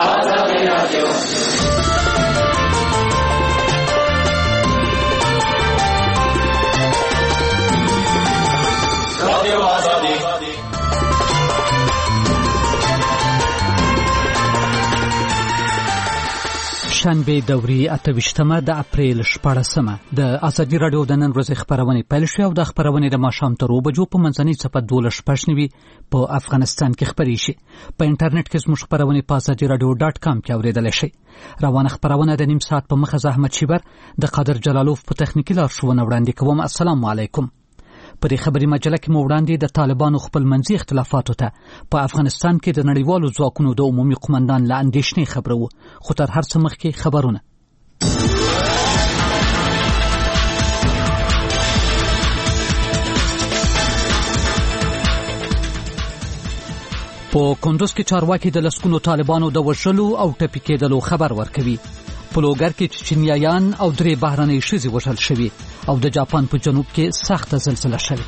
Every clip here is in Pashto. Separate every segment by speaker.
Speaker 1: شنبه دوري 28 د اپریل 14 د ازادي رادیو د نن ورځې خبرونه پیل شوه او د خبرونه د ماښام تر 2 بجو په منځنۍ صفه 12:15 په افغانستان کې خبري شي. په انټرنیټ کې زموږ خبرونه په azadiaradio.com کې اوریدل شي. روانه خبرونه د نیم ساعت په مخه زحمت شیبر د قادر جلالوف په تخنیکی لارښوونه وړاندې کوم. السلام علیکم. په دې خبري مجله کې مو وړاندې د طالبانو خپل منځي اختلافاتو ته په افغانستان کې د نړیوالو ځواکونو د عمومي قومندان له اندېښنې خبرو، خو تر هر څه مخکې خبرونه. په کندوز کې چارواکي د لسګونو طالبانو د وژلو او ټپي کېدلو خبر ورکوي. په لوګر کې چچنیایان او 3 بهرنۍ ښځې وژل شوي او د جاپان په جنوب کې سخته زلزله شوې.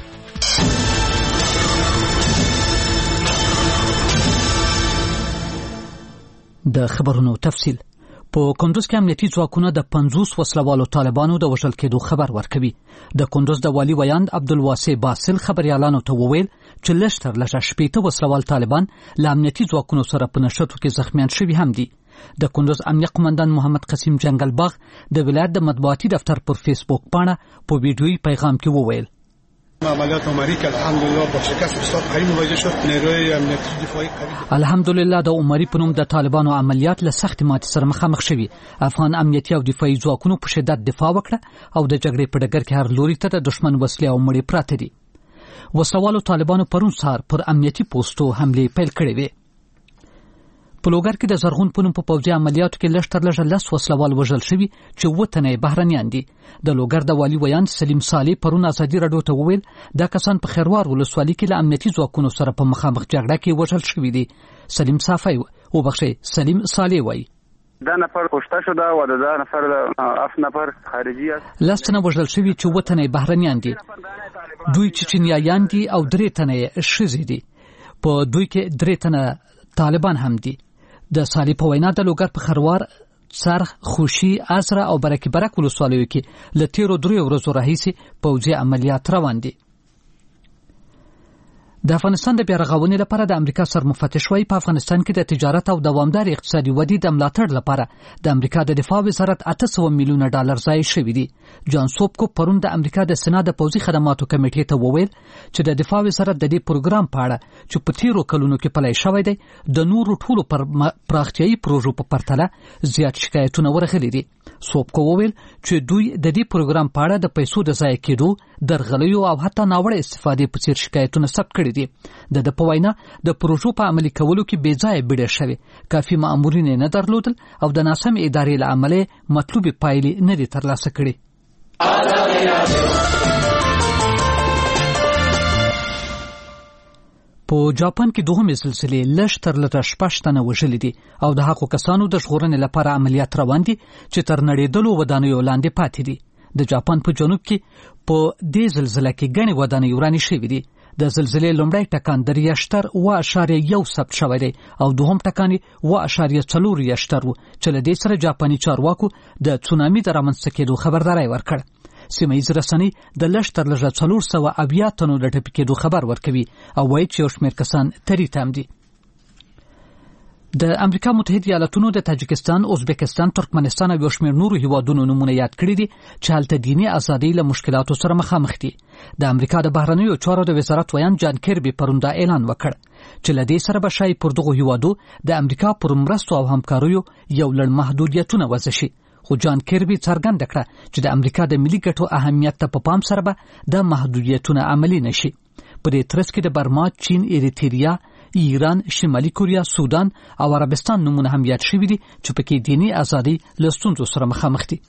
Speaker 1: د خبرونو تفصیل. په کندوز کې امنیتي ځواکونه د 50 وسلوالو طالبانو د وژل کېدو خبر ورکوي. د کندوز د والي ویاند عبدالواسع باسل خبريالانو ته وویل چې لږ تر لږه 80 وسلوال طالبان له امنیتي ځواکونو سره په نښتو کې زخمیان شوي هم دي. د کندوز امنیه قومندان محمد قسیم جنگل باغ د ولایت د مطبوعاتي دفتر پر فیسبوک پاڼه په ویډیویي پیغام کې وویل
Speaker 2: عملیات عمری که الحمدلله با شکست بسیار قوی مواجه شد. نیروی امنیتی دفاعی قوی
Speaker 1: الحمدلله د عمری په نوم د طالبانو عملیات له سخت ماتې سره مخامخ شوي. افغان امنیتي او دفاعي ځواکونو په شدت دفاع وکړه او د جګړې په ډګر کې هر لوري ته د دشمن وسلې او مړي پراته دي. وسلوالو طالبانو پرون سهار پر امنیتي پوسټو حمله پیل کړې وې. په لوګر کې د زرغون پونم په پوځي عملیاتو کې لږ تر لږه 10 وسلوال وژل شوي چې 7 تنه بهرنیان دي. د لوګر د والي ویاند سلیم صالح پرون ازادي رادیو ته وویل دا کسان په خیروار ولسوالۍ کې له امنیتي ځواکونو سره په مخامخ جګړه کې وژل شوي دي. سلیم صالح وایي
Speaker 3: دا نفر کشته شده و دا نفر 7 نفر خارجي است.
Speaker 1: لسته وژل شوي چې 7 تنه بهرنیان دي. دوی چچنیایان دي او 3 تنه ښځې دي. په دوی کې 3 تنه طالبان هم دي. د صالح په وینا د لوګر په خروار، څرخ، خوشي، ازره او برکي برک ولسوالیو کې له تیرو 3 ورځو راهیسې پوځي عملیات روان دي. د افغانستان د بیارغونې لپاره د امریکا سرمفتش وایي په افغانستان کې د تجارت او دوامدار اقتصادي ودې د ملاتړ لپاره د امریکا د دفاع وزارت 800 میلیونه ډالر ضایع شوي دي. جان سوبکو پرون د امریکا د سنا د پوځي خدماتو کمیټې ته وویل چې د دفاع وزارت د دې پروګرام په اړه چې په تیرو کلونو کې پلی شوی دی د نورو ټولو پراختیایي پروژو په پرتله زیات شکایتونه ورغلي دي. سوبکو وویل چې دوی د دې پروګرام په اړه د پیسو د ضایع کېدو، درغلیو او حتی ناوړه استفادې په څیر شکایتونه ثبت کړي دي. د په وینا د پروژو په عملي کولو کې بې ځایه بیړه شوې، کافي مامورین نه درلودل او د ناسم ادارې له امله مطلوبې پایلې نه دي ترلاسه کړې. په جاپان کې دوهمې زلزلې لږ تر لږه 6 تنه وژلي دي او د هغو کسانو د ژغورنې لپاره عملیات روان دي چې تر نړېدلو ودانیو لاندې پاتې دي. د جاپان په جنوب کې په دې زلزلې کې ګڼې ودانۍ ورانې شوې دي. د زلزلې لومړی ټکان د ریشتر 1.1 ثبت شوی دی او دوهم ټکان 1.4 ریشتر و چې له دې سره جاپاني چارواکو د تسونامي د رامنځته کېدو خبرداری ورکړ. سیمه ییز رسنۍ د لږ تر لږه 480 تنو د ټپي کېدو خبر ورکوي او وایي چې یو شمېر کسان تری تم دي. د امریکا متحده ایالاتونو د تاجکستان، ازبکستان، ترکمنستان او یو شمېر نورو هیوادونو نمونه یاد کړي دي چې هلته دیني ازادي له مشکلاتو سره مخامخ دي. د امریکا د بهرنیو چارو د وزارت ویاند جان کیربي پرون دا اعلان وکړ چې له دې سره به شای پر دغو هیوادو د امریکا پر مرستو او همکاریو یو لړ محدودیتونه وضع شي. خو جان کیربي څرګنده کړه چې د امریکا د ملي ګټو اهمیت ته په پام سره به د محدودیتونه عملي نشي. په دې ترڅ کې د برما، چین، اریتریا، ایران، شمالي کوریا، سودان او عربستان نمونه هم یاد شوي دي چې پکې دیني ازادي له ستونزو سره مخامخ دي.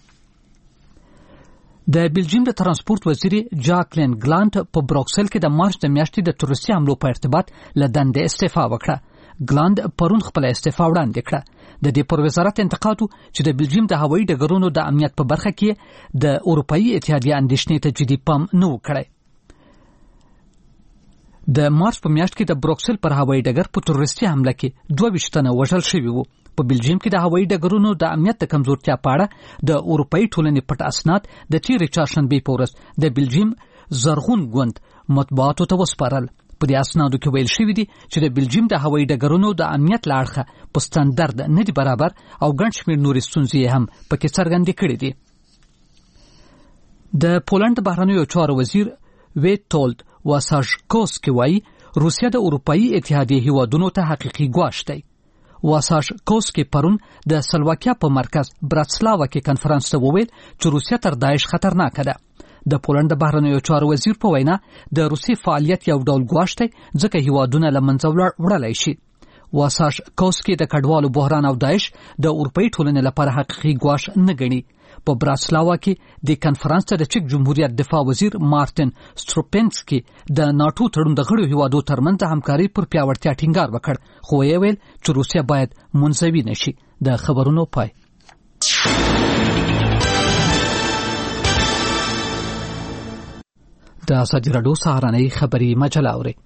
Speaker 1: د بلجیم د ترانسپورت وزیر جاکلین ګلانټ په بروکسل کې د مارچ د میاشتې د تروریستي حملو په ارتباط له دندې استعفا وکړه. ګلانډ پرون خپل استعفا وړاندې کړه. د دې پر وزارت انتقاد چې د بلجیم د هوایي ډګرونو د امنیت په برخه کې د اروپאי اتحادیې اندېښنې ته جدي پام نه وکړي. د مارچ په میاشت کې د بروکسل پر هوایي ډګر په تروریستي حمله کې 22 تنه وژل شوي وو. په بلجیم کې د هوایي ډګرونو د امنیت د کمزورتیا په اړه د اروپאי ټولنې پټ اسناد د تیرې چهارشنبې په ورځ د بلجیم زرغون ګوند مطبوعاتو ته وسپارل. په دې اسنادو کې ویل شوی دی چې د بلجیم د هوایي ډګرونو د امنیت له اړخه په ستاندرد نه دی برابر او ګڼ شمېر نورې ستونزې هم پکې څرګندې کړې دي. د پولند بهرنیو چارو وزیر ویتولد واساژکوسکی وایي روسیه د اروپאי اتحادیې هیوادونو ته حقیقي ګواښ دی. واساژکوسکی پرون د سلواکیا په مرکز براتسلاوا کې کنفرانس ته وویل چې روسیه تر داعش خطرناکه ده. د پولند بهرنیو چارو وزیر په وینا د روسي فعالیت یو ډول ګواښ دی ځکه هیوادونه له منځه وړلای شي. واساژکوسکی د کډوالو بحران او داعش د اروپאי ټولنې لپاره حقیقي ګواښ نه ګڼي. په براتسلاوا کې د کنفرانس ته د چک جمهوریت دفاع وزیر مارټن سټروپنسکی د ناتو تړون د غړو هیوادو ترمنځ همکاري پر پیاوړتیا ټینګار وکړ، خو یې ویل چې روسیه باید منزوي نشي. د خبرونو پای. د ازادي راډیو سهارنۍ خبري مجله اوري.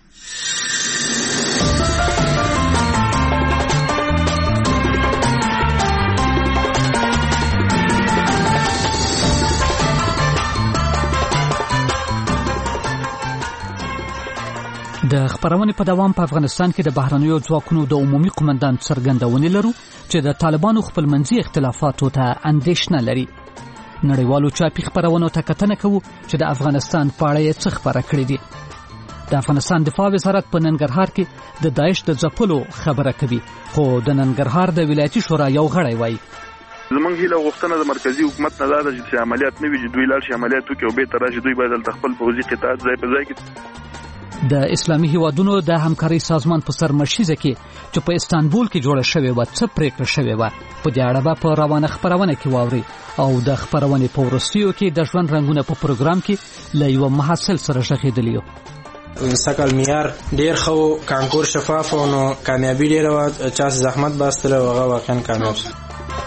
Speaker 1: د خبرونې په دوام په افغانستان کې د بهرنیو ځواکونو د عمومي قومندان څرګندونې لرو چې د طالبانو خپلمنځي اختلافاتو ته اندېښنه لري. نړیوالو چاپي خبرونو ته کتنه کوو چې د افغانستان په اړه یې څه خبره کړې دي. د افغانستان دفاع وزارت په ننګرهار کې د داعش د ځپلو خبره کوي، خو د ننګرهار د ولایتي شورا یو غړی وایي
Speaker 4: زمونږ هیله غوښتنه د مرکزی حکومت نه ده چې عملیات نه وي، چې دوی لاړ شي عملیات وکړي او به تر راشي دوی باید خپل پوځي قطاعات ځای په ځای کې.
Speaker 1: د اسلامي هیوادونو د همکارۍ سازمان په سرمشیزه کې چې په استانبول کې جوړه شوې و څه پریکړه شوې و په دې اړه په روانه خبرونه کې واوري او د خبرونې په ورستیو کې د ژوند رنگونه په پروګرام کې له یو محصل سره شغېدلی.
Speaker 5: سکل معیار ډیر خو کانکور شفاف او نو کامیابی ډیر و چا زحمت باستله او هغه واقعا کامیاب شو.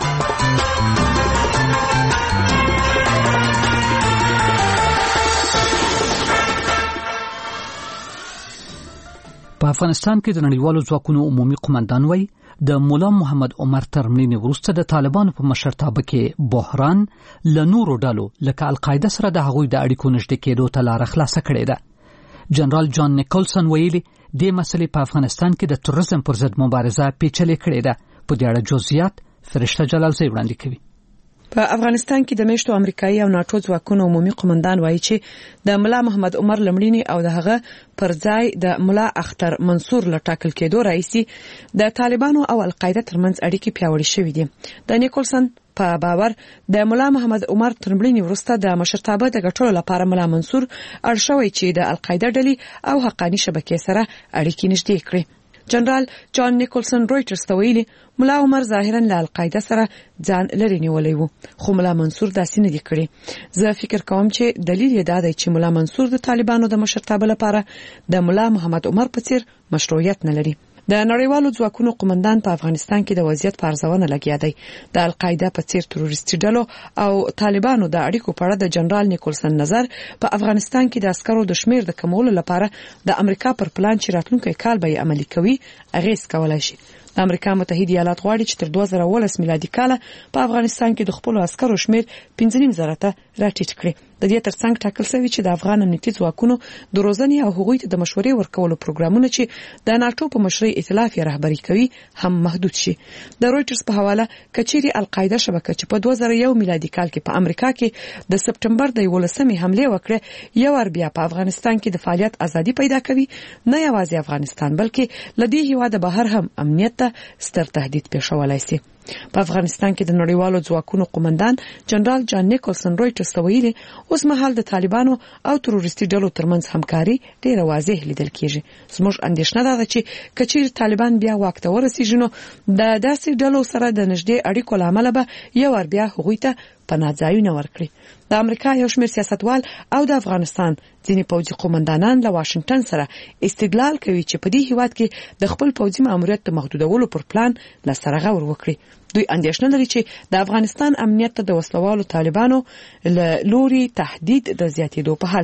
Speaker 1: په افغانستان کې د نړیوالو ځواکونو عمومي قومندان وایي د مولا محمد عمر تر مړینې وروسته د طالبانو په مشرتابه کې بحران له نورو ډلو لکه القاعده سره د هغوی د اړیکو نږدې کېدو ته لاره خلاصه کړې ده. جنرال جان نیکولسن ویلي دې مسلې په افغانستان کې د تروریزم پر ضد مبارزه پیچلې کړې ده. په دې اړه جزئیات فرشته جلالزی وړاندې کوي.
Speaker 6: په افغانستان کې د میشتو امریکایي او ناتو ځواکونو عمومي قومندان وایي چې د مولا محمد عمر لمړینی او د هغه پر ځای د مولا اختر منصور لټاکل کېدو رئیسي د طالبانو او القاعده ترمنځ اړیکې پیاوړې شوې دي. د نیکولسن په باور د مولا محمد عمر تر مړینې وروسته د مشرتابه د ګټلو لپاره مولا منصور اړ شوی چې د القاعده ډلې او حقانی شبکې سره اړیکې نږدې کړي. جنرال جان نیکولسن رويټرز ته ویلي مولا عمر ظاهرا له القاعده سره ځان لري نیولې وو، خو مولا منصور داسې نه دی کړی. زه فکر کوم چې دلیل یې دا دی چې مولا منصور د طالبانو د مشرتابه لپاره د مولا محمد عمر په څیر مشروعیت نه لري. د نړیوالو ځواکونو قومندان په افغانستان کې د وضعیت په ارزونه لګیا دی. د القاعده په څیر تروریستي ډلو او طالبانو د اړیکو په اړه د جنرال نیکولسن نظر په افغانستان کې د عسکرو د شمیر د کمولو لپاره د امریکا پر پلان چې راتلونکي کال به عملي کوي اغیز کولای شي. د امریکا متحده ایالات غواړي چې تر 2019 میلادي کال په افغانستان کې د خپل عسکرو شمیر 15,000 ته راټیټ کړي. د دې ترڅنګ ټاکل شوی چې د افغان امنیتي ځواکونو د روزنې او هغوی ته د مشورې ورکولو پروګرامونه چې د ناتو په مشرۍ ائتلاف یې رهبري کوي هم محدود شي. د رويټرز په حواله کچيري القاعده شبکه چې په 2001 میلادي کال کې په امریکا کې د سپټمبر د 11مې حمله وکړه یو ور بیا په افغانستان کې د فعالیت ازادي پیدا کوي، نه یوازې افغانستان بلکې لدی هیواده بهر هم امنیت ته ستر تهدید پیښولای شي. په افغانستان کې د نړیوالو ځواکونو قومندان جنرال جان نیکولسن رويټرز ته ویلي اوس مهال د طالبانو او تروریستي ډلو ترمنځ همکاري ډیره واضح لیدل کیږي. زموږ اندېښنه ده چې کچیر طالبان بیا واک ته ورسیږي نو د داسې ډلو سره د نږدې اړیکو لامل به یو ور بیا هغوی ته پناه ځایونه ورکړي. د امریکا یو شمېر سیاستوال او د افغانستان ځینې پوځي قومندانان له واشنگټن سره استدلال کوي چې په دې هیواد کې د خپل پوځي ماموریت د محدودولو پر پلان لسره غور وکړي. دوی اندېښنه لري چې د افغانستان امنیت ته د وسلوالو طالبانو له لوري تهدید د زیاتېدو په حال کې دی.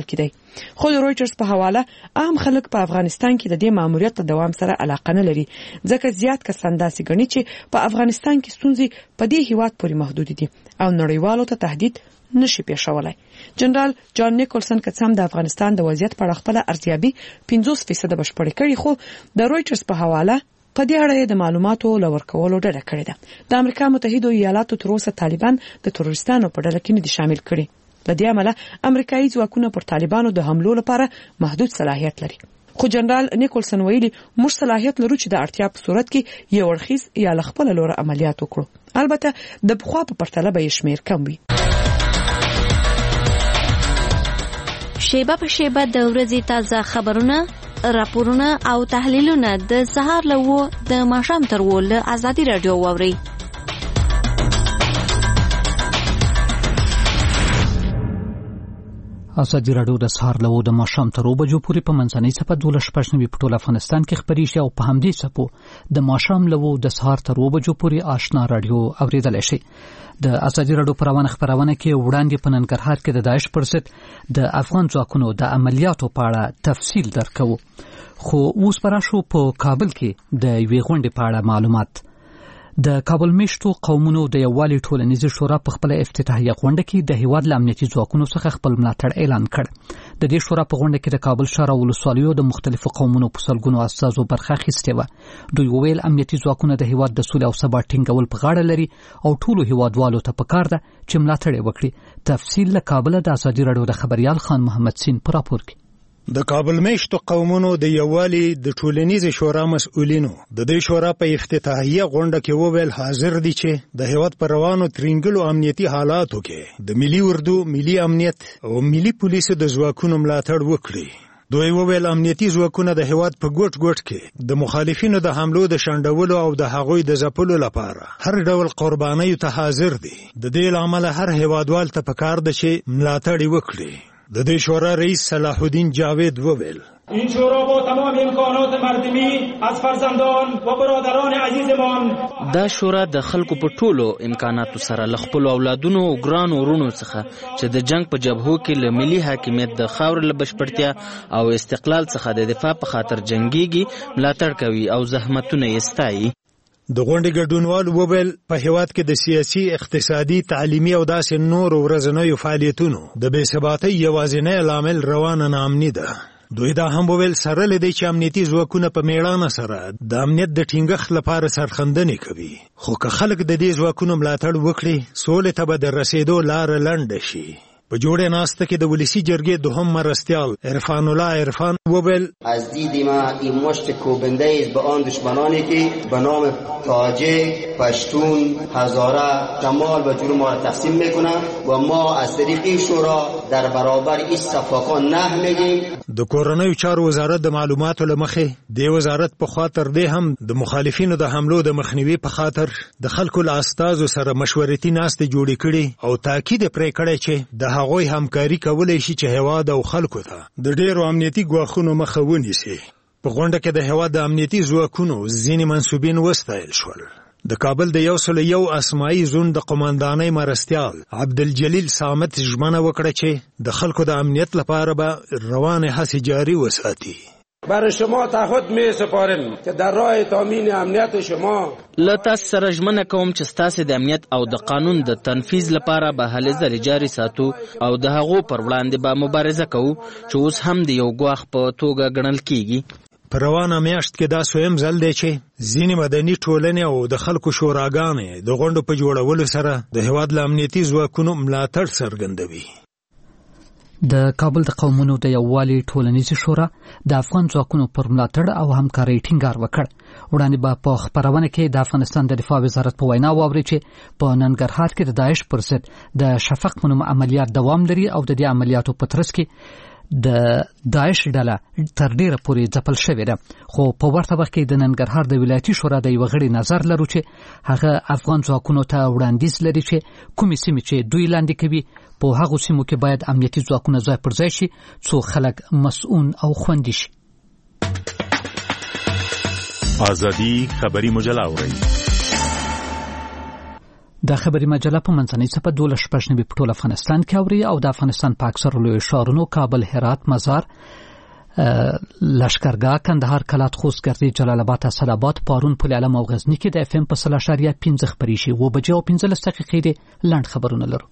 Speaker 6: خو د رويټرز په حواله عام خلک په افغانستان کې د دې ماموریت ته دوام سره علاقه نه لري ځکه زیات کسان داسې ګڼي چې په افغانستان کې ستونزې په دې هیواد پورې محدود دي او نړیوالو ته تهدید نشي پیښولای. جنرال جان نیکولسن کڅم د افغانستان د وضعیت په اړه خپل ارزیابي 50% بشپړ کړي خو د رويټرز په حواله په دې اړه د معلوماتو لور کولو ډډه کړې ده. د امریکا متحده ایالاتو تر اوسه طالبان د تروریستانو په ډله کې نه دي شامل کړي. د دې عمله امریکایي ځواکونه پر طالبانو د حملو لپاره محدود صلاحیت لري. خو جنرال نیکولسن ویلي موږ صلاحیت لرو چې د اړتیا په صورت کې یو ورخیز یا خپل لور عملیات وکړو. البته د بخوا په پرتله به شمیر کم وي.
Speaker 7: شیبه په شیبه د ورځې تازه خبرونه، راپورونه او تحلیلونه د سهار له د ماښام تر له ازادي رادیو واوري.
Speaker 1: ازادي رادیو د سهار له د ماښام تر بجو پورې په منځنۍ صفه 12 په ټول افغانستان کې خبري شي او په همدې صفو د ماښام له د سهار تر بجو پورې آشنا رادیو اوریدل شي. د ازادي رادیو پروانه خبرونه کې وړاندې په ننګرهار کې د داعش پر ضد د افغان ځواکونو د عملیاتو په اړه تفصیل درکو. خو اوس پراشو په کابل کې د یوې غونډې په اړه معلومات. د کابل میشتو قومونو د یووالي ټولنیزې شورا په خپل افتتاحیه غونډه کې د هیواد امنیتي ځواکونو څخه خپل ملاتړ اعلان کړ. د دې شورا په غونډه کې د کابل ښار او ولسوالیو د مختلفو قومونو په سلګونو استازو برخه اخیستې وه. دوی وویل امنیتي ځواکونه د هیواد د سولې او ثبات ټینګول په غاړه لري او ټولو هیوادوالو ته پکار ده چې ملاتړ وکړي. تفصیل له کابل د ازادي رادیو د خبريال خان محمد سین پر راپور کې.
Speaker 8: د کابل میشتو قومونو د یووالي د ټولنیزې شورا مسؤلینو د دې شورا په افتتاحیه غونډه کې وویل حاضر دي چې د هیواد پر روانو ترینګلو امنیتي حالاتو کې د ملي اردو، ملي امنیت او ملي پولیسو د ځواکونو ملاتړ وکړي. دوی وویل امنیتي ځواکونه د هیواد په ګوټ ګوټ کې د مخالفینو د حملو د شنډولو او د هغوی د ځپلو لپاره هر ډول قربانیو ته حاضر دي. د دې لامل هر هیوادوال ته پکار ده چې ملاتړ وکړي. د دې شورا رئیس صلاح الدین جاوید وویل
Speaker 9: این شورا با تمام امکانات مردمی از فرزندان و برادران عزیزمان
Speaker 10: دا شورا د خلکو په ټولو امکاناتو سره ل خپل اولادونو او ګران ورونو څخه چې د جنگ په جبهو کې له ملي حاکمیت د خاور له بشپړتیا او استقلال څخه د دفاع په خاطر جنگيږي، ملاتړ کوي او زحمتونه یې ستایي.
Speaker 8: د غونډې ګډونوال وویل په هیواد کې د سیاسي، اقتصادي، تعلیمي او داسې نور ورځنیو فعالیتونو د بې ثباتۍ یوازینی لامل روانه ناامني ده. دوی دا هم وویل سره له دې چې امنیتي ځواکونه په میړانه سره د امنیت د ټینګښت لپاره سرښندنې کوي، خو که خلک د دې ځواکونو ملاتړ وکړي سولې ته به د رسیدو لاره لنډه شي. په جوړه ناسته کې د ولسی جرګې دوهم مرستیال عرفان الله عرفان وویل
Speaker 11: از دید ما این مشت کوبنده است به آن دشمنانی که به نام تاجک، پشتون، هزاره، شمال و جنوب ما را تقسیم میکنند و ما از طریق این شورا در برابر این صفاقان نه میگیم.
Speaker 8: د کورنیو چارو وزارت د معلوماتو لمخې د وزارت په خاطر دی هم د مخالفینو د حملو د مخنیوي په خاطر د خلکو له استازو سره مشورتي ناستې جوړې کړي او تاکید پرې کړی چې د هغوی همکاري کولای شي چې هیواد او خلکو ته د ډیرو امنیتي ګواښونو مخه ونیسي. په غونډه کې د هیواد د امنیتي ځواکونو ځینې منسوبین وستایل شول. د کابل د 101 اسماعي زون د قوماندانۍ مرستیال عبدالجلیل صامت ژمنه وکړه چې د خلکو د امنیت لپاره به روان هڅې جاري وساتي.
Speaker 12: برای شما تعهد می سپارم که در راه تامین امنیت شما
Speaker 10: له تاسو سره ژمنه کوم چې تاسو د امنیت او د قانون د تنفیذ لپاره به هلې ځلې جاري ساتو او د هغو پر وړاندې به مبارزه کوو چې اوس هم د یو ګواښ په توګه ګڼل کیږي.
Speaker 8: په روانه میاشت کې دا سویم ځل دی چې ځینې مدني ټولنې او د خلکو شوراګانې د غونډو په جوړولو سره د هیواد له امنیتي ځواکونو ملاتړ څرګندوي.
Speaker 1: د کابل د قومونو د یووالي ټولنیزې شورا د افغان ځواکونو پر ملاتړ او همکارۍ ټینګار وکړ. وړاندې به په خبرونه کې د افغانستان د دفاع وزارت په وینا واوري چې په ننګرهار کې د داعش پر ضد د شفق په نوم عملیات دوام لري او د دې عملیاتو په ترڅ کې د داعش ډله تر ډیره پورې ځپل شوې ده. خو په ورته وخت کې د ننګرهار د ولایتي شورا د یو غړي نظر لرو چې هغه افغان ځواکونو ته وړاندیز لري چې کومې سیمې چې دوی لاندې کوي په هغو سیمو کې باید امنیتي ځواکونه ځای پر ځای شي څو خلک مسؤون او خوندي شي.
Speaker 13: ازادي خبري مجله اوري.
Speaker 1: د خبري مجله په منځنۍ صفحه 12 په ټول افغانستان کې اوري او د افغانستان په اکثر لوی ښارونو کابل، هرات، مزار، لشکرګاه، کندهار، کلات، خوست، ګردې، جلال آباد، اسداباد، پارون، پل علم او غزنی کې د اف ام په 0.5 خبري شي. و بجې او 15 دقیقې دي لاند خبرونه لرو.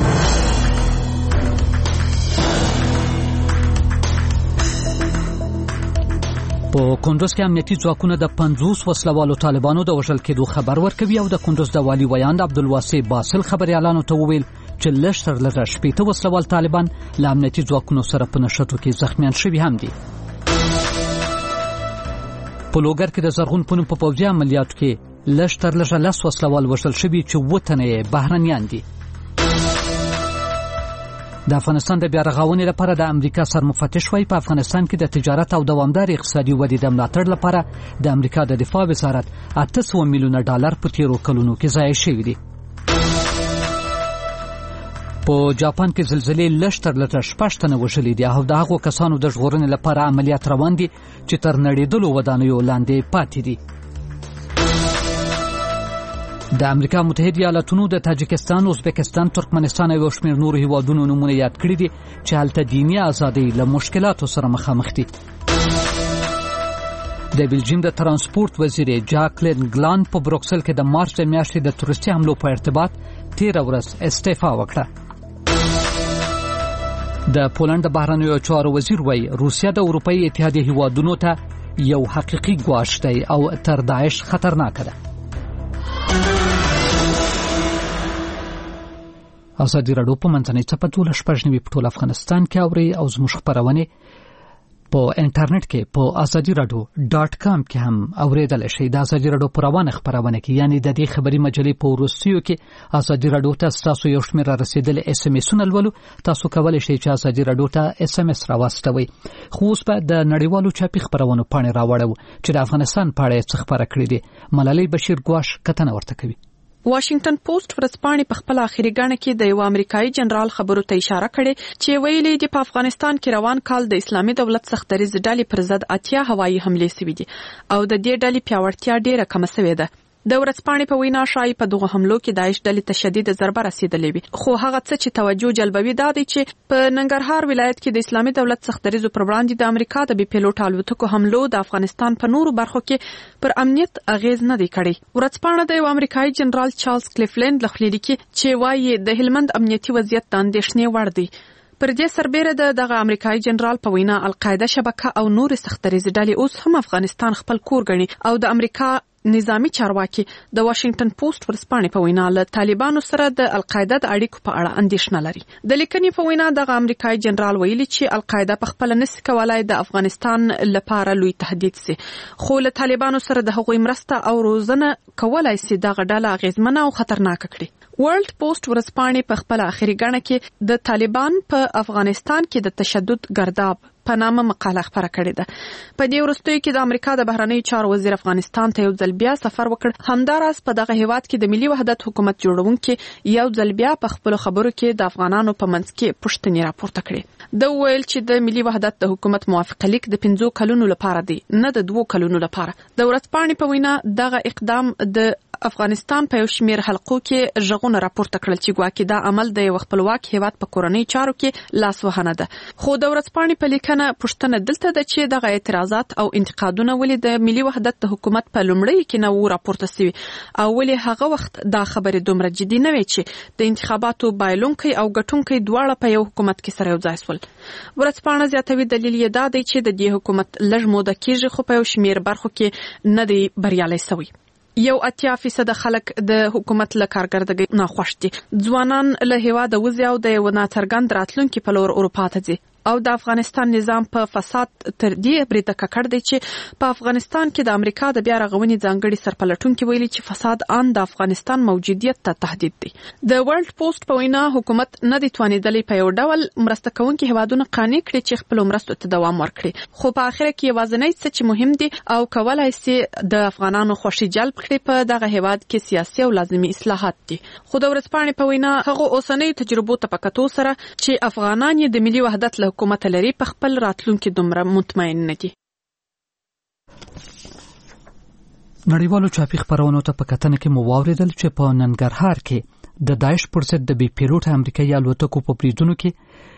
Speaker 1: په کندوز کې امنیتي ځواکونه د 50 وسلوالو طالبانو د وژل کېدو خبر ورکوي او د کندوز د والي ویاند عبدالواسع باسل خبريالانو ته وویل چې لږ تر لږه 80 وسلوال طالبان له امنیتي ځواکونو سره په نښتو کې زخمیان شوي هم دي. په لوګر کې د زرغون پونو په پوځي عملیاتو کې لږ تر لږه 10 وسلوال وژل شوي چې 7 تنه بهرنیان دي. د افغانستان د بیا رغونې لپاره د امریکا سرمفتش وایي په افغانستان کې د تجارت او دوامدار اقتصادي ودې د ملاتړ لپاره د امریکا د دفاع وزارت 800 میلیونه ډالر په تیرو کلونو کې ضایع شوي دي. په جاپان کې زلزلې لږ تر لږه 6 تنه وژلي دي او د هغو کسانو د ژغورنې لپاره عملیات روان دي چې تر نړېدلو ودانیو لاندې پاتې دي. د امریکا متحده ایالاتونو د تاجکستان، ازبکستان، ترکمنستان او شمیر نور هیوادونو نمونه یاد کړی دي چې هلته دیني ازادي له مشکلاتو سره مخامخ دي. د بلجیم د ترانسپورت وزیر جاکلین ګلان په بروکسل کې د مارچ د میاشتې د تورستي حملو په ارتباط 13 ورځ استعفا وکړه. د پولند د بهرنیو چارو وزیر وایي روسیا د اروپאי اتحادیه هیوادونو ته یو حقیقي ګواښ دی او تر داعش خطرناک ده. ازادي راډیو په منځنۍ صفحه 12 په ټول افغانستان کې اوري او زموږ خبرونه په انټرنیټ کې په azadiradio.com کې هم اوریدل شي. د ازادي راډیو پروانه خبرونه کې یعنی د دې خبري مجلې په ورستیو کې ازادي راډیو ته تاسو یو شمېر رسیدل اس ام اسونه لولو. تاسو کولای شئ چې ازادي راډیو ته اس ام اس راوستوي. خو اوس په د نړیوالو چاپی خبرونو پاڼې راوړو چې د افغانستان په اړه څه خبره کړې دي. ملالۍ بشیر ګواش کتنه ورته کوي.
Speaker 6: واشنگټن پوسټ ورځپاڼې په خپل اخیری غاڼه کې د یو امریکایي جنرال خبرو ته اشاره کړې چې ویلي دی په افغانستان کې روان کال د اسلامي دولت سختریز ډلې پر ضد 80 هوایي حملې شوې دي او د دې ډلې پیاوړتیا ډیره کم شوې ده. د ورځپاڼې په وینا شایي په دغه حملو کې داعش ډلې ته شدید ضربه رسیدلې وي. خو هغه څه چې توجه جلبوي دا دی چې په ننګرهار ولایت کې د اسلامي دولت سختریزو پر وړاندې د امریکا د بي پیلوټ الوتکو حملو د افغانستان په نورو برخو کې پر امنیت اغیز نه دی کړی. ورځپاڼه د یو امریکایي جنرال چارلز کلیفلند لخوا لیکي چې وايي د هلمند امنیتي وضعیت د اندېښنې وړ دی. پر دې سربېره دغه امریکایي جنرال په وینا القاعده شبکه او نور سختریز ډلې اوس هم افغانستان خپل کور ګڼي او د امریکا نظامی چارواکي د واشنگټن پوسټ ورځپاڼې په وینا له طالبانو سره د القاعده د اړیکو په اړه اندېښنه لري. د لیکنې په وینا دغه امریکایي جنرال ویلي چې القاعده په خپل نس کولای د افغانستان لپاره لوی تهدید سي. خو له طالبانو سره د هغوی مرسته او روزنه کولای سي دغه ډله اغیزمنه او خطرناک کړي. ورلد پوسټ ورځپاڼې په خپل اخیری غاڼه کې د طالبان په افغانستان کې د تشدد ګرداب په نامه مقاله خبره کړې ده. په دې وروستیو کې د امریکا د بهرنیو چارو وزیر افغانستان ته یو ځل بیا سفر وکړ. همداراز په دغه هیواد کې د ملي وحدت حکومت جوړونکو یو ځل بیا په خپل خبرو کې د افغانانو په منځ کې پوښتنې راپورته کړې. د ویل چې د ملي وحدت د حکومت موافقه لیک د 5 کلونو لپاره دی نه د 2 کلونو لپاره. د ورځپاڼې په وینا دغه اقدام د افغانستان په یو شمیر حلقو کې ژغونه راپورته کړل چې ګواکې دا عمل د یو خپلواک هیواد په کورنۍ چارو کې لاس وهنه ده. خو د ورځپاڼې په لیکنه پوښتنه دلته ده چې دغه اعتراضات او انتقادونه ولې د ملي وحدت د حکومت په لومړی کې نه و راپورته شوي او ولې هغه وخت دا خبره دومره جدي نه وي چې د انتخاباتو بایلونکي او ګټونکي دواړه په یو حکومت کې سره یو ځای شول. ورځپاڼه زیاتوي دلیل یې دا دی چې د دې حکومت لږ موده کېږي خو په یو شمیر برخو کې نه دی بریالي شوی. 80% خلک د حکومت له کارګردګۍ ناخوښ دي. ځوانان له هیواده وځي او د یو ناڅرګند راتلونکي په لور اروپا ته ځي او د افغانستان نظام په فساد تر دې بریده ککړ دی چې په افغانستان کې د امریکا د بیا رغونې ځانګړي سرپلټونکو ویلي چې فساد ان د افغانستان موجودیت ته تهدید دی. د ورلد پوسټ په وینا حکومت نه دی توانیدلی په یو ډول مرسته کوونکي هیوادونه قانع کړي چې خپل مرستو ته دوام ورکړي. خو په اخر کې یوازینی څه چې مهم دی او کولای شي د افغانانو خوشي جلب کړي په دغه هیواد کې سیاسي او لازمي اصلاحات دي. خو د ورځپاڼې په وینا هغه اوسنۍ تجربو ته پکاتو سره چې افغانان د ملي وحدت له حکومت لري په خپل راتلونکي دومره مطمئن نه دي.
Speaker 1: نړیوالو چاپی خبرونو ته په کتنه کې مو واوریدل چې په ننګرهار کې د داعش پر ضد د بي پیلوټ امریکایي الوتکو په بریدونو کې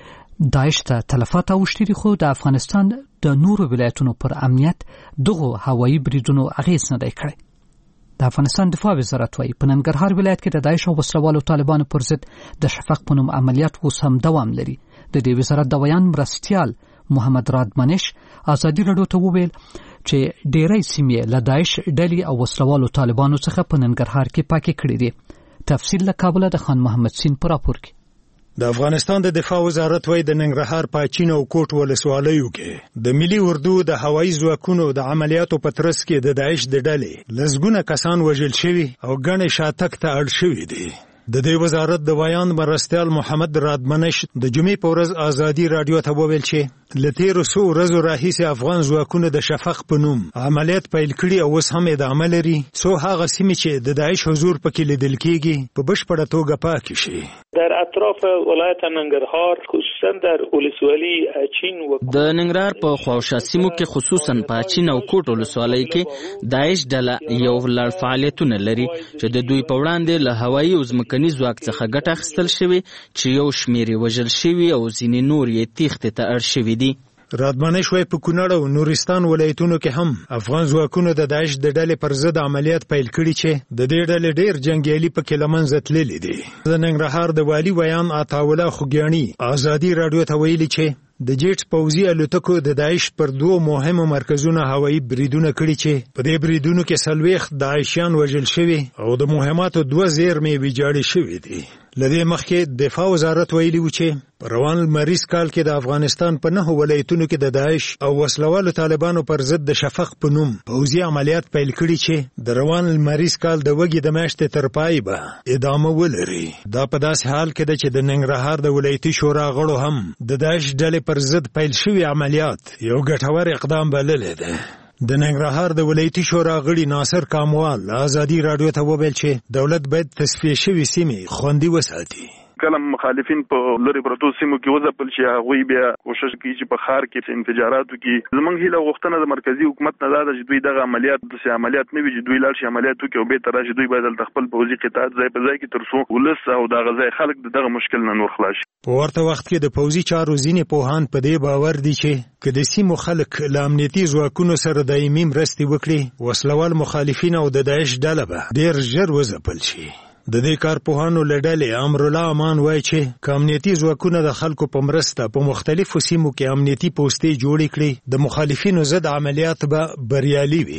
Speaker 1: داعش ته تلفات اوښتي دي، خو د افغانستان د نورو ولایتونو پر امنیت دغه هوایي بریدونو اغیز نه دی کړی. د افغانستان دفاع وزارت وايي په ننګرهار ولایت کې د داعش او وسلوالو طالبانو پر ضد د شفق په نوم عملیات اوس هم دوام لري. د دې وزارت د بیان مرستیال محمد رادمنش ازادي راډیو ته وویل چې ډېری سیمې له داعش ډلې او وسلوالو طالبانو څخه په ننګرهار کې پاکې کړې دي. تفصیل له کابل د خان محمد سین پر راپور کې.
Speaker 8: د افغانستان د دفاع وزارت وايي د ننګرهار پاچین او کوټ ولسوالیو کې د ملي اردو د هوایي ځواکونو د عملیاتو په ترڅ کې د داعش د ډلې لسګونه کسان وژل شوي او ګڼې شاتګ ته اړ شوي دي. د دې وزارت د بیان مرستیال محمد رادمنش د جمعې په ورځ ازادي راډیو ته وویل چې له تیرو څو ورځو راهیسې افغان ځواکونو د شفق په نوم عملیات پیل کړي او اوس هم ادامه لري څو هغه سیمې چې د داعش حضور پکې لیدل کېږي په بشپړه توګه پاکې شي.
Speaker 13: در اطراف ولایت ننګرهار خصوصا در ولسوالی اچین و
Speaker 10: د ننګرهار په خواوشا سیمو کې خصوصا په اچین او کوټ ولسوالۍ کې داعش ډله یو لړ فعالیتونه لري چې د دوی په وړاندې له هوایي او ځمکني ځواک څخه ګټه اخیستل شوې چې یو شمېر یې وژل شوي او ځینې نور یې تیښتې ته اړ شوي دي.
Speaker 8: رادمنش وايي په کونړ او نورستان ولایتونو کې هم افغان ځواکونو د داعش د ډلې پر ضد عملیات پیل کړي چې د دې ډلې ډېر جنګیالي پکې له منځه تللي دي. د ننګرهار د والي بیان عطاالله خوږیاڼي ازادي راډیو ته ویلي چې د جیټ پوځي الوتکو د داعش پر دوه مهمو مرکزونو هوایي بریدونه کړي چې په دې بریدونو کې 40 داعشیان وژل شوي او د مهماتو 2 زیرمې ویجاړې شوي دي. لدې مخکې دفاع وزارت ویلي و چې په روان المریض کال کې د افغانستان په 9 ولایتونو کې د داعش او وسلوالو طالبانو پر ضد د شفق په نوم پوځي عملیات پیل کړي چې د روان المریض کال د وګړي د میاشتې تر پای به ادامه ولري. دا په داسې حال کې ده چې د ننګرهار د ولایتي شورا غړو هم د داعش ډلې پر ضد پیل شوي عملیات یو ګټور اقدام بللی دی. د ننګرهار د ولایتي شورا غړي ناصر کاموال ازادي راډیو ته وویل چې دولت باید تصفیه شوي سیمې خوندي وساتي.
Speaker 4: کله مخالفین په لری پروتو سیمو کې وځپل شي هغه بیا کوشش کوي چې په خار کې انفجاراتو کې زمونږ هیله غوښتنه د مرکزی حکومت نه ده چې دوی دغه عملیات د عملیات نه وي چې دوی لاړ شي عملیاتو کې او به تر شي دوی بدل خپل پوځي قطاعت ځای په ځای کې ترسو ولس او دغه ځای خلک دغه مشکل نه نور خلاص.
Speaker 8: په ورته وخت کې د پوځي چارو ځینې پوهان په دې باور دي چې که د سیمو خلک له امنیتي ځواکونو سره دایمي مرستې وکړي وسلوال مخالفین او د داعش ډله به ډېر ژر وځپل شي. د دې کارپوهانو له ډلې امرالله امان وایي چې که امنیتي ځواکونه د خلکو په مرسته په مختلفو سیمو کې امنیتي پوستې جوړې کړي د مخالفینو ضد عملیات به بریالي وي.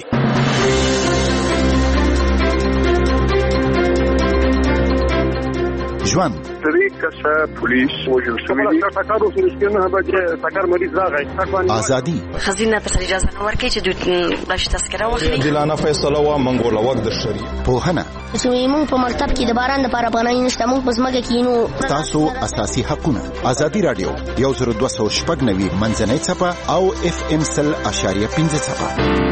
Speaker 14: ژوند
Speaker 15: پولیس وژل شوي دي.
Speaker 14: ازادي
Speaker 16: خزینه پر اجازه نه ورکړي چې دوی بلش تذکره واخلي.
Speaker 15: عادلانه فیصله و منګول وخت د شریعت
Speaker 14: پوهنه
Speaker 17: چې موږ په مکتب کې د باران لپاره پناه نشته موږ په ځمکه کې نو
Speaker 14: تاسو اساسي حقونه. ازادي راډیو 10290 منځنۍ صفه او FM 100.5 صفه.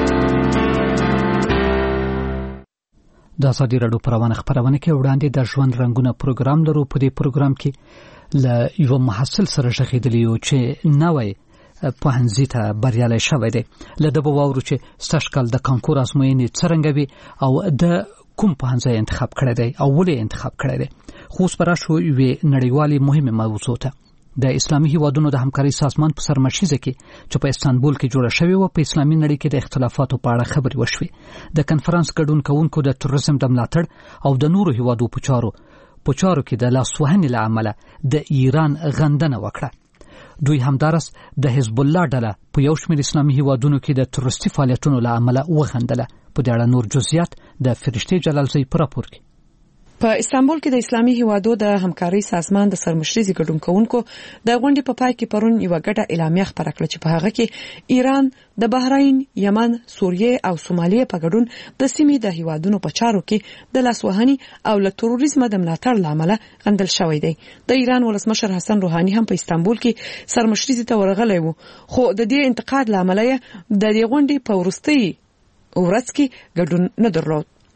Speaker 1: د ازادي راډیو پروانه خبرونه کې وړاندې د ژوند رنگونه پروګرام لرو. په دې پروګرام کې ل یو محصل سره ژغېدلی یو چې نوې پوهنځي ته بریالي شوی دی. له دغه وورو چې سږکال د کانکور ازموینې څرنګه وي او د کوم پوهنځي انتخاب کړی دی او ولې انتخاب کړی دی. خو اوس پر شو یو نړیوالي مهمه موضوع ته د اسلامي هیوادونو د همکاري سازمان په سرمشیزه کې چې په استانبول کې جوړه شوې و په اسلامي نړۍ کې د اختلافاتو په اړه خبرې وشوې. د کنفرانس ګډون کوونکو د تروریزم د ملاتړ او د نورو هیوادو په چارو کې د لاسوهنې له امله د ایران غندنه وکړه. دوی همدارس د حزب الله ډله په یو شمېر اسلامي هیوادونو کې د تروریستي فعالیتونو له امله وغندله. په دې اړه نور جزئیات د فرشتي جلالزی په راپور کې.
Speaker 6: په استانبول کې د اسلامي هیوادو د همکاري سازمان د سرمشريزي ګډون کوونکو د غونډې په پای کې پرون یو غټه اعلامیه خبره کړه چې په هغه کې ایران د بحرین، یمن، سوریه او سومالیه په ګډون د سیمې د هیوادونو په چارو کې د لاسوهنې او له تروریزم د ملاتړ لامل غندل شوی دی. د ایران ولسمشر حسن روحاني هم په استانبول کې سرمشريزي ته ورغلی و، خو د دې انتقاد لامل د دې غونډې په ورستۍ ورځ کې ګډون نه درلود.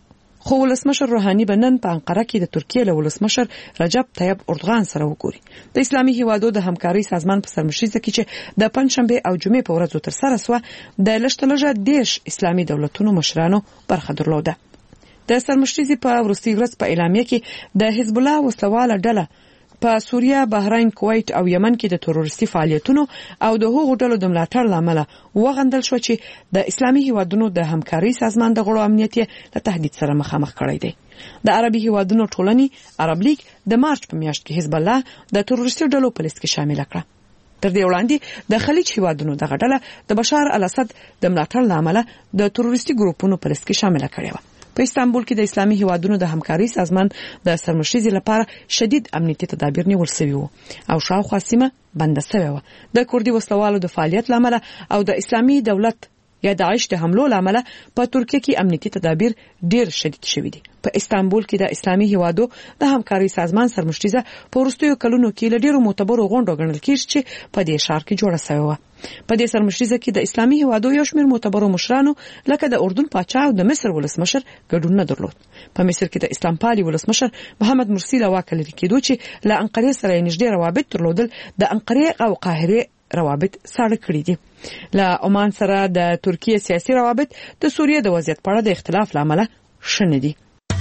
Speaker 6: خو ولسمشر روحاني بنن په انقره کې د ترکیه له ولسمشر رجب طیب اردوغان سره وګوري. د اسلامي هیوادو د همکاري سازمان په سرمشرۍ کې چې د پنځشنبه او جمعې په ورځو تر سره سو د لشتلجه دیش اسلامي دولتونو مشرانو برخه درلوده. د سرمشرۍ په ورستي ورځ په اعلامیه کې د حزب الله وسلواله ډله په سوریه، بحرین، کویت او یمن کې د تروریستي فعالیتونو او د هغو ډلو د ملاتړ لامل وغندل شو چې د اسلامي هیوادونو د همکاري سازمان د غړو امنیت له تهدید سره مخامخ کړی دی. د عربي هیوادونو ټولنې عرب لیگ د مارچ په میاشت کې حزب الله د تروریستي ډلو په لیست کې شامل کړ. تر دې وړاندې د خلیج هیوادونو دغه ډله د بشار الاسد د ملاتړ لامل د تروریستي ګروپونو په لیست کې شامل کړی و. په استانبول کې د اسلامي هیوادونو د همکاري سازمان د سرمشرۍ لپاره شدید امنیتي تدابیر نیول شوي وو او شاوخوا سیمه بنده شوې وه. د کوردي وسلوالو د فعالیت لامل او د اسلامي دولت یا داعش د حملو لامل په ترکیه کې امنیتي تدابیر ډیر شدید شوي دي. په استانبول کې د اسلامي هیوادو د همکاري سازمان سرمشرۍ په وروستیو کلونو کې له ډیرو معتبرو غونډو ګڼل کېږي چې په دې ښار کې جوړه شوې وه. په دې سرمشرۍ کې د اسلامي هیوادو یو شمېر معتبرو مشرانو لکه د اردن پاچا او د مصر ولسمشر ګډون نه درلود. په مصر کې د اسلام پالي ولسمشر محمد مرسي له واکه لرې کېدو چې له انقرې سره نږدې روابط درلودل د انقرې او قاهرې روابط ساړه کړي دي. له عمان سره د ترکیه سیاسي روابط د سوریه د وضعیت په اړه د اختلاف لامل شنه دي.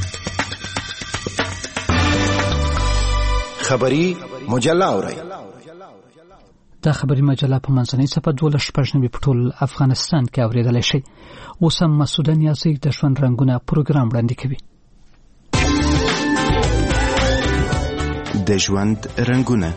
Speaker 14: خبری مجله اورئ.
Speaker 1: دا خبری مجله په منځنۍ صفحه 12 په ټول افغانستان کې اوریدل شي. اوس هم مسعود نیازی د ژوند رنگونه پروګرام وړاندې کوي.
Speaker 18: د ژوند رنگونه.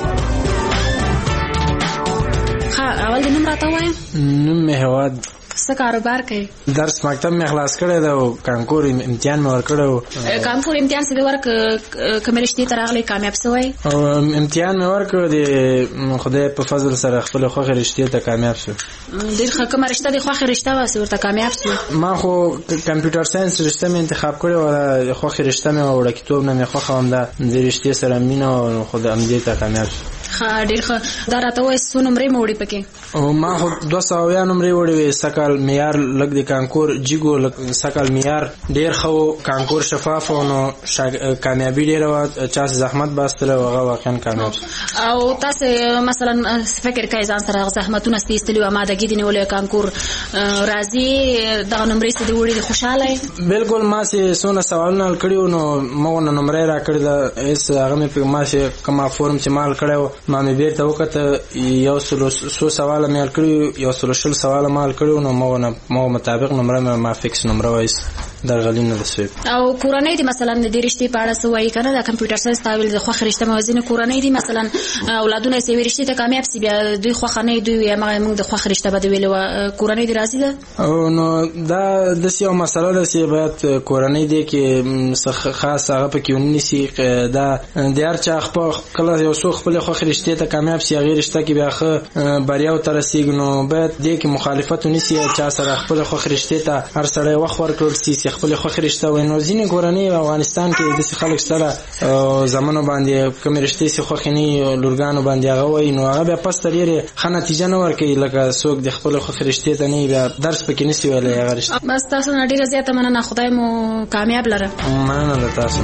Speaker 19: اول د نوم راته وایم.
Speaker 5: نوم مې هواد.
Speaker 19: څه کاروبار کوي؟
Speaker 5: درس مکتب مې خلاص کړی دی او کانکور امتحان مې ورکړی.
Speaker 19: کانکور امتحان څه دی ورک کومې رشتې ته راغلی کامیاب شوی؟
Speaker 5: او امتحان مې ورکړ د خدای په فضل سره خپل خوښه رشتې ته کامیاب شو.
Speaker 19: ډېر ښه کومه رشته د خوښه رشته وه چې ورته کامیاب شو؟
Speaker 5: ما خو کمپیوټر ساینس رشته مې انتخاب کړې وه. خوښه رشته مې وه، وړکتوب نه مې خوښه وم د رشتې سره مینه وه، خو د همدې ته کامیاب شو.
Speaker 19: ډېر ښه. دا راته وایه څو نمرې مې وړې پکې؟
Speaker 5: او ما خو 200 نمرې وړې وې. سږ کال معیار لږ د کانکور جیګو سږ کال معیار ډېر ښه و. کانکور شفاف و نو کامیابي ډېره وه. چا چې زحمت باسته هغه واقعا کامیاب شو.
Speaker 19: او تاسې مثلا فکر کوئ ځان سره زحمتونه ستې ایستلي وه، امادګي دې نیولې کانکور راځي دغه نمرې چې دې وړې دي خوشحاله یې؟
Speaker 5: بلکل. ما چې څونه سوالونه حل کړي وو نو ما ونه نمرې را کړې ده. هېڅ هغه مې ما چې کومه فورم چې ما حل کړی و ما مې بیرته وکته 100 سواله مې حل کړي، 120 سواله ما حل کړي نو ما مطابق نمره ما فکس نمره وایس در غلین نه رسوي.
Speaker 19: او کورنۍ دي مثلا د دې رشتې په اړه څه وایي کنه؟ د کمپیوټر ساینس تاویل د خوښ رشته موازین کورنۍ دي مثلا اولادونه یې وی رشتې ته کامیاب سي بیا دوی خوښ نه دوی یا موږ د خوښ رشته بده ویلو کورنۍ دي راځي ده.
Speaker 5: او نو دا د یو مسله ده چې باید کورنۍ دي کې خاص هغه پکې ونیسي. دا د هر چا خپل کله یو څو خپل خوښ رشتې ته کامیاب سي غیر رشته کې بیا ښه بریا تر رسیږي نو باید دې کې مخالفت ونیسي. چا سره خپل خوښ رشتې ته هر سړی وخت ورکړل سي خپل خوښ رشته وای. نو ځینې کورنۍ افغانستان کې د خلک سره زمونو باندې کوم رشتې سي خوښ نه لورګانو باندې هغه وای نو هغه بیا پس تر ډیره ښه نتیجه نه ورکوي لکه څوک د خپل خوښ رشتې ته نه بیا درس پکې نشي ویلی هغه رشته.
Speaker 19: بس تاسو نه ډیره زیاته مننه. خدای مو کامیاب لره.
Speaker 5: مننه له تاسو.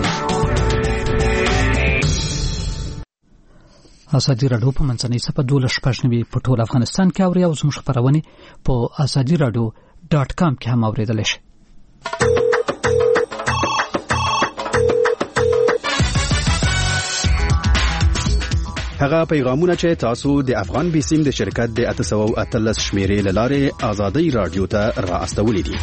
Speaker 1: ازادي راډیو په منځنۍ صفحه 12 په ټول افغانستان کې اوري او زموږ خبرونه په azadiradio.com کې هم اوریدل شي.
Speaker 20: هغه پیغامونه چې تاسو د افغان بیسیم د شرکت د 813 شمیرې لاره ازادي رادیو ته را استولې دي.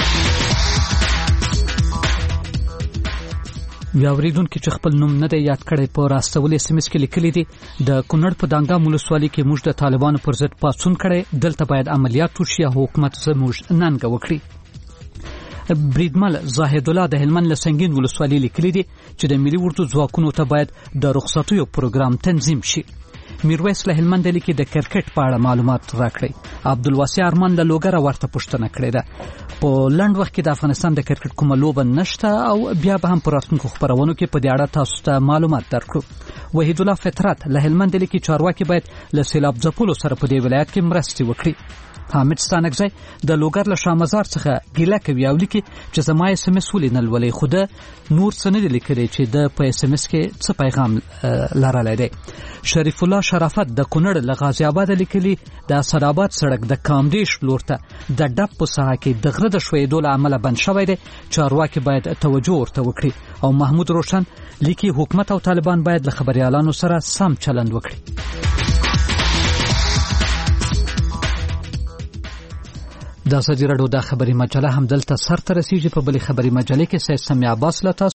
Speaker 1: بیا اوریدونکو چې خپل نوم نه دی یاد کړی په راستولې سیمس کې لیکلي دي د کونړ په دانګام ولسوالۍ کې موږ د طالبانو پر ضد پاڅون کړی، دلته باید عملیات وشي او حکومت زموږ ننګه وکړي. بریدمل زاهد الله د هلمند له سنگین ولسوالۍ لیکلي دي چې د ملي اردو ځواکونو ته باید د رخصتیو پروګرام تنظیم شي. میرویس له هلمند لیکي د کرکټ په اړه معلومات راکړي. عبدالواسع ارمان له لوګره ورته پوښتنه کړې ده. په لنډ وخت کې د افغانستان د کرکټ کومه لوبه نشته او بیا به هم په راتلونکو خبرونو کې په دې اړه تاسو ته معلومات درکړو. وحید الله فطرت له هلمند لیکي چارواکي باید له سیلاب ځپلو سره په دې ولایت کې مرستې وکړي. حامد ستانکزی د لوګر له شامزار څخه ګیله کوي او لیکي چې زما اس ام اس ولې نه لولې خو د نور څه نه لیکلي چې د په اس ام اس کې څه پیغام لرلی دی. شریف الله شرافت د کونړ له غازی آباد لیکلي د اسداباد سړک د کامدیش لور ته د ډب په ساحه کې د غره د شویدو له امله بند شوی دی. چارواکي باید توجه ورته وکړي او محمود روشن لیکي حکومت او طالبان باید له خبريالانو سره سم چلند وکړي. د ازادي راډیو د خبري مجله هم دلته سر ته رسیږي. په بلې خبري مجلې کې سید سمیع عباس له